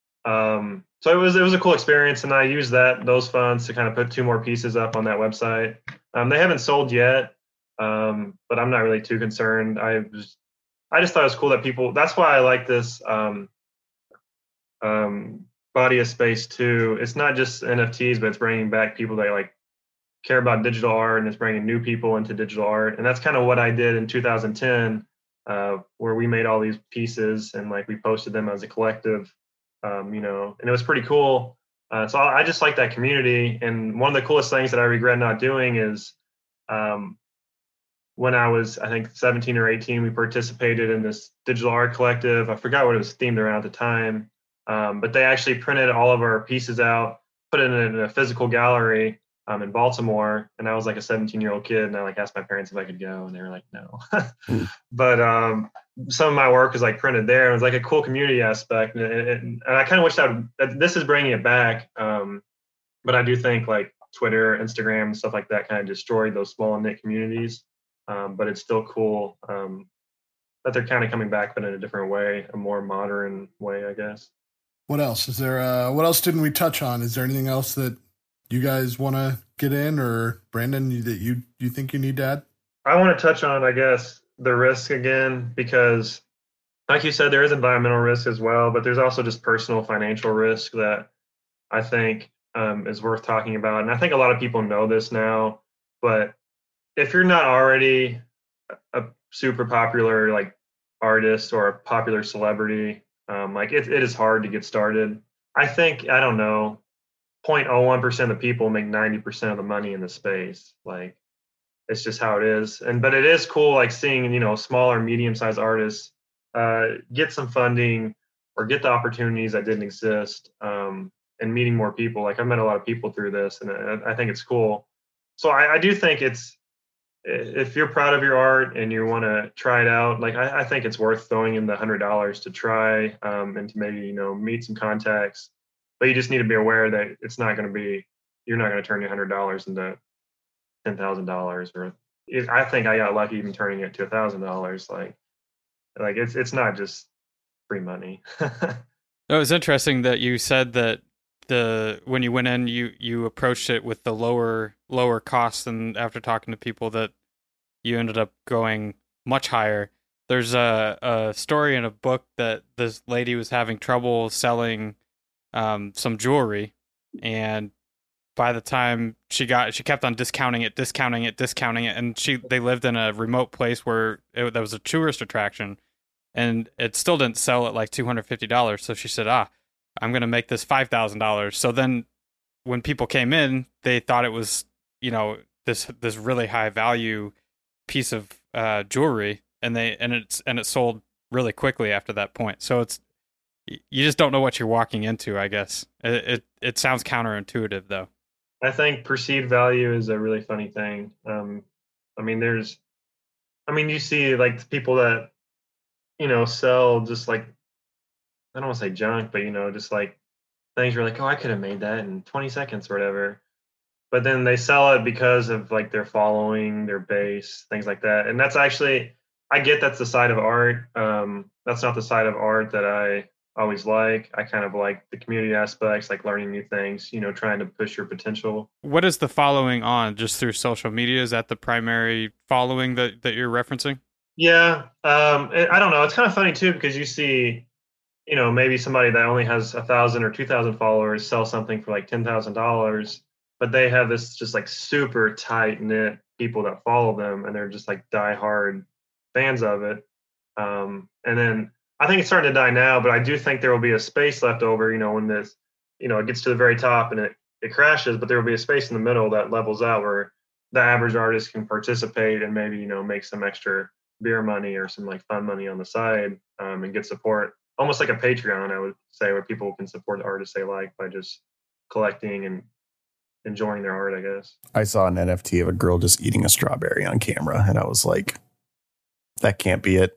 Speaker 4: Um, so it was it was a cool experience, and I used that those funds to kind of put two more pieces up on that website. Um, they haven't sold yet. Um, but I'm not really too concerned. I just, I just thought it was cool that people, that's why I like this, um, um, body of space too. It's not just N F Ts, but it's bringing back people that like care about digital art, and it's bringing new people into digital art. And that's kind of what I did in two thousand ten, uh, where we made all these pieces and like we posted them as a collective, um, you know, and it was pretty cool. Uh, so I, I just like that community. And one of the coolest things that I regret not doing is, um, when I was, I think, seventeen or eighteen, we participated in this digital art collective. I forgot what it was themed around at the time, um, but they actually printed all of our pieces out, put it in a physical gallery um, in Baltimore. And I was like a seventeen-year-old kid, and I like asked my parents if I could go, and they were like, no. mm. But um, some of my work was like printed there. It was like a cool community aspect, and, and, and I kind of wish I would, this is bringing it back. Um, but I do think like Twitter, Instagram, stuff like that kind of destroyed those small knit communities. Um, but it's still cool um, that they're kind of coming back, but in a different way, a more modern way, I guess.
Speaker 3: What else is there? Uh, what else didn't we touch on? Is there anything else that you guys want to get in, or Brandon, that you you think you need to add?
Speaker 4: I want to touch on, I guess, the risk again, because like you said, there is environmental risk as well, but there's also just personal financial risk that I think um, is worth talking about. And I think a lot of people know this now, but if you're not already a super popular like artist or a popular celebrity, um, like it, it is hard to get started. I think, I don't know, zero point zero one percent of people make ninety percent of the money in the space. Like it's just how it is. And, but it is cool, like seeing, you know, smaller, medium sized artists uh, get some funding or get the opportunities that didn't exist, um, and meeting more people. Like I've met a lot of people through this, and I, I think it's cool. So I, I do think it's, if you're proud of your art and you want to try it out, like I, I think it's worth throwing in the hundred dollars to try, um, and to maybe, you know, meet some contacts. But you just need to be aware that it's not going to be, you're not going to turn your hundred dollars into ten thousand dollars. Or it, I think I got lucky even turning it to a thousand dollars. Like, like it's it's not just free money.
Speaker 1: It was interesting that you said that the when you went in, you you approached it with the lower lower costs, and after talking to people, that you ended up going much higher. There's a, a story in a book that this lady was having trouble selling um, some jewelry, and by the time she got, she kept on discounting it, discounting it, discounting it, and she they lived in a remote place where it, that was a tourist attraction, and it still didn't sell at like two hundred fifty dollars. So she said, "Ah, I'm going to make this five thousand dollars." So then, when people came in, they thought it was, you know, this this really high value piece of uh, jewelry, and they and it's and it sold really quickly after that point. So it's, you just don't know what you're walking into, I guess. It it, it sounds counterintuitive though.
Speaker 4: I think perceived value is a really funny thing. Um, I mean, there's, I mean, you see like people that, you know, sell just like, I don't want to say junk, but, you know, just like things you're like, oh, I could have made that in twenty seconds or whatever. But then they sell it because of like their following, their base, things like that. And that's actually, I get that's the side of art. Um, that's not the side of art that I always like. I kind of like the community aspects, like learning new things, you know, trying to push your potential.
Speaker 1: What is the following on? Just through social media? Is that the primary following that, that you're referencing?
Speaker 4: Yeah. Um, it, I don't know. It's kind of funny too, because you see, you know, maybe somebody that only has a thousand or two thousand followers sell something for like ten thousand dollars, but they have this just like super tight knit people that follow them, and they're just like diehard fans of it. Um, and then I think it's starting to die now, but I do think there will be a space left over, you know, when this, you know, it gets to the very top and it, it crashes, but there will be a space in the middle that levels out where the average artist can participate and maybe, you know, make some extra beer money or some like fun money on the side, um, and get support, almost like a Patreon, I would say, where people can support the artists they like by just collecting and enjoying their art, I guess. I
Speaker 2: saw an N F T of a girl just eating a strawberry on camera, and I was like, that can't be it.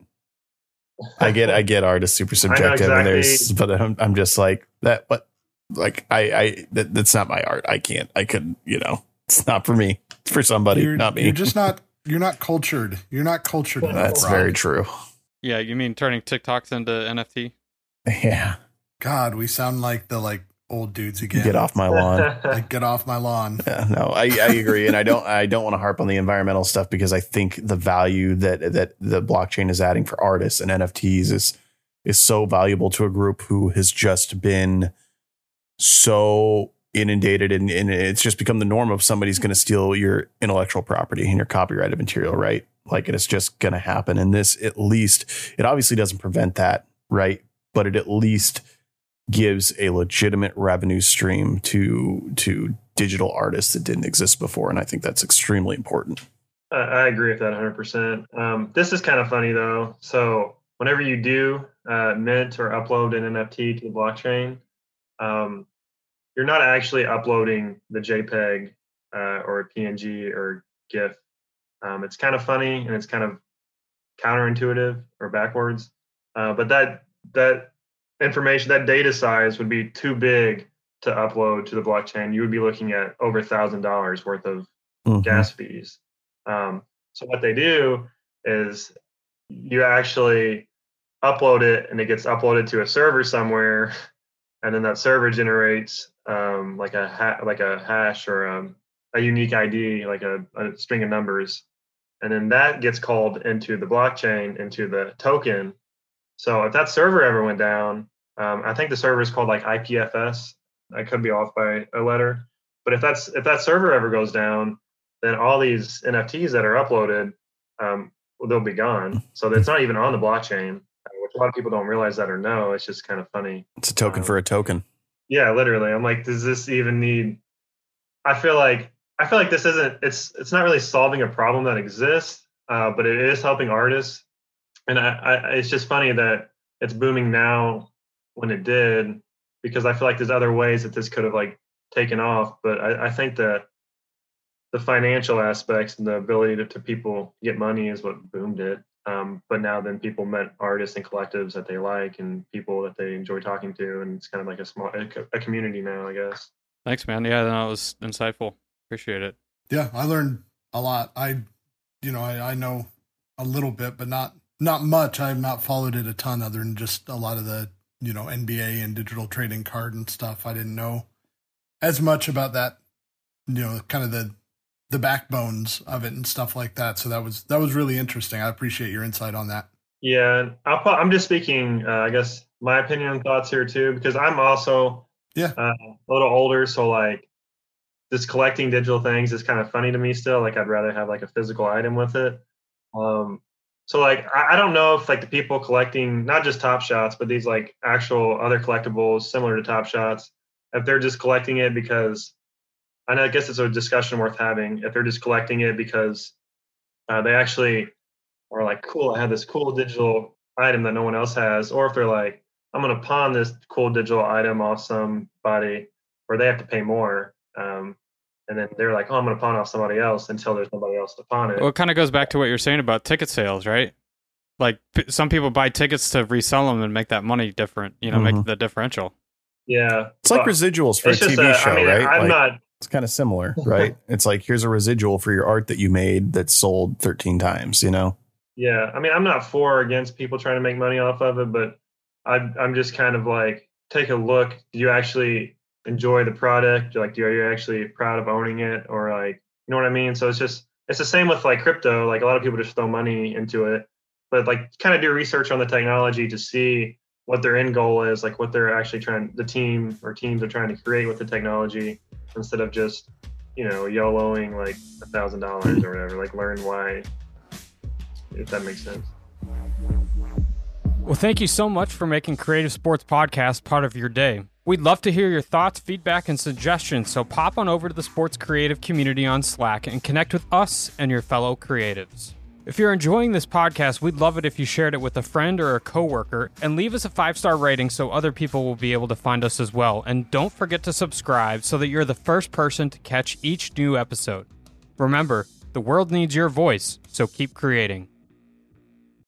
Speaker 2: I get, I get art is super subjective, exactly. And there's, but I'm, I'm just like that. But like, I, I, that, that's not my art. I can't, I couldn't, you know, it's not for me. It's for somebody,
Speaker 3: you're,
Speaker 2: not me.
Speaker 3: You're just not, you're not cultured. You're not cultured.
Speaker 2: That's enough, very true.
Speaker 1: Yeah. You mean turning TikToks into N F T?
Speaker 2: Yeah.
Speaker 3: God, we sound like the like old dudes again.
Speaker 2: Get off my lawn.
Speaker 3: Like, get off my lawn.
Speaker 2: Yeah, no, I, I agree. And I don't, I don't want to harp on the environmental stuff, because I think the value that, that the blockchain is adding for artists and N F Ts is, is so valuable to a group who has just been so inundated, and, and it's just become the norm of somebody's going to steal your intellectual property and your copyrighted material, right? Like, it's just going to happen. And this, at least, it obviously doesn't prevent that, right? But it at least gives a legitimate revenue stream to to digital artists that didn't exist before. And I think that's extremely important.
Speaker 4: I, I agree with that one hundred percent. Um, this is kind of funny, though. So whenever you do uh, mint or upload an N F T to the blockchain, um, you're not actually uploading the JPEG uh, or a P N G or GIF. Um, it's kind of funny, and it's kind of counterintuitive or backwards. Uh, but that that information, that data size would be too big to upload to the blockchain. You would be looking at over a thousand dollars worth of mm-hmm. gas fees. Um, so what they do is you actually upload it, and it gets uploaded to a server somewhere, and then that server generates um, like a ha- like a hash or um, a unique I D, like a, a string of numbers, and then that gets called into the blockchain, into the token. So if that server ever went down, um, I think the server is called like I P F S. I could be off by a letter, but if that's if that server ever goes down, then all these N F Ts that are uploaded, um, well, they'll be gone. So it's not even on the blockchain, which a lot of people don't realize that or know. It's just kind of funny.
Speaker 2: It's a token um, for a token.
Speaker 4: Yeah, literally. I'm like, does this even need? I feel like I feel like this isn't. It's it's not really solving a problem that exists, uh, but it is helping artists. And I, I, it's just funny that it's booming now when it did, because I feel like there's other ways that this could have like taken off. But I, I think that the financial aspects and the ability to, to people get money is what boomed it. Um, but now then people met artists and collectives that they like and people that they enjoy talking to. And it's kind of like a small, a, a community now, I guess.
Speaker 1: Thanks, man. Yeah, that was insightful. Appreciate it.
Speaker 3: Yeah, I learned a lot. I, you know, I, I know a little bit, but not, not much. I've not followed it a ton other than just a lot of the, you know, N B A and digital trading card and stuff. I didn't know as much about that, you know, kind of the, the backbones of it and stuff like that. So that was, that was really interesting. I appreciate your insight on that.
Speaker 4: Yeah. I'll, I'm just speaking, uh, I guess, my opinion and thoughts here too, because I'm also
Speaker 3: yeah
Speaker 4: uh, a little older. So like this collecting digital things is kind of funny to me still. Like I'd rather have like a physical item with it. Um, so like, I, I don't know if like the people collecting, not just Top Shots, but these like actual other collectibles similar to Top Shots, if they're just collecting it because, and I guess it's a discussion worth having, if they're just collecting it because uh, they actually are like, cool, I have this cool digital item that no one else has, or if they're like, I'm going to pawn this cool digital item off somebody where they have to pay more. Um, and then they're like, oh, I'm going to pawn off somebody else until there's nobody else to pawn it.
Speaker 1: Well, it kind of goes back to what you're saying about ticket sales, right? Like p- some people buy tickets to resell them and make that money different, you know,
Speaker 2: Mhm.
Speaker 1: make the differential.
Speaker 4: Yeah.
Speaker 2: It's like
Speaker 4: But
Speaker 2: residuals for a
Speaker 4: it's
Speaker 2: T
Speaker 4: just
Speaker 2: V
Speaker 4: a-
Speaker 2: show,
Speaker 4: I mean,
Speaker 2: right?
Speaker 4: I'm
Speaker 2: Like,
Speaker 4: not,
Speaker 2: it's kind of similar, right? It's like, here's a residual for your art that you made that's sold thirteen times, you know?
Speaker 4: yeah, I mean, I'm not for or against people trying to make money off of it, but I, I'm just kind of like, take a look. Do you actually enjoy the product? Like, do are you actually proud of owning it? Or like, you know what I mean? So it's just, it's the same with like crypto. Like a lot of people just throw money into it, but like kind of do research on the technology to see what their end goal is, like what they're actually trying, the team or teams are trying to create with the technology, instead of just, you know, YOLOing like a thousand dollars or whatever. Like learn why, if that makes sense.
Speaker 1: Well, thank you so much for making Creative Sports Podcast part of your day. We'd love to hear your thoughts, feedback, and suggestions, so pop on over to the Sports Creative community on Slack and connect with us and your fellow creatives. If you're enjoying this podcast, we'd love it if you shared it with a friend or a coworker, and leave us a five-star rating so other people will be able to find us as well. And don't forget to subscribe so that you're the first person to catch each new episode. Remember, the world needs your voice, so keep creating.